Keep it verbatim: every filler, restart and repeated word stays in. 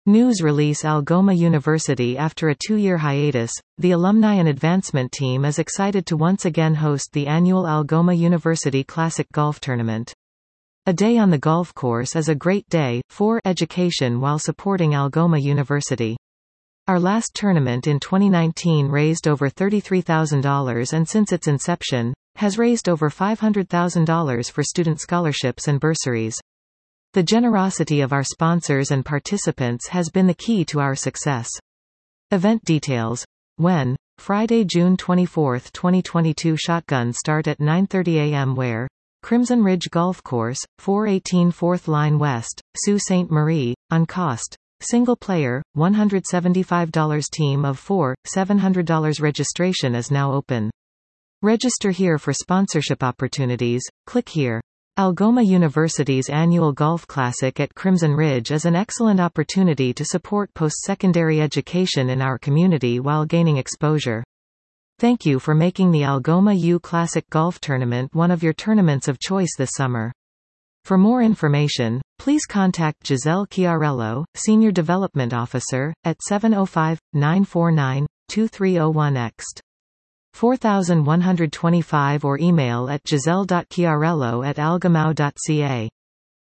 News release: Algoma University. After a two-year hiatus, the Alumni and Advancement Team is excited to once again host the annual Algoma University Classic Golf Tournament. A day on the golf course is a great day for education while supporting Algoma University. Our last tournament in twenty nineteen raised over thirty-three thousand dollars and since its inception, has raised over five hundred thousand dollars for student scholarships and bursaries. The generosity of our sponsors and participants has been the key to our success. Event details. When? Friday, June twenty-fourth, twenty twenty-two. Shotgun start at nine thirty a m Where? Crimson Ridge Golf Course, four eighteen fourth Line West, Sault Ste. Marie. On cost. Single player, one hundred seventy-five dollars. Team of four, seven hundred dollars. Registration is now open. Register here for sponsorship opportunities. Click here. Algoma University's annual Golf Classic at Crimson Ridge is an excellent opportunity to support post-secondary education in our community while gaining exposure. Thank you for making the Algoma U Classic Golf Tournament one of your tournaments of choice this summer. For more information, please contact Giselle Chiarello, Senior Development Officer, at seven oh five, nine four nine, two three oh one X T four one two five or email at giselle dot chiarello at algomau dot c a.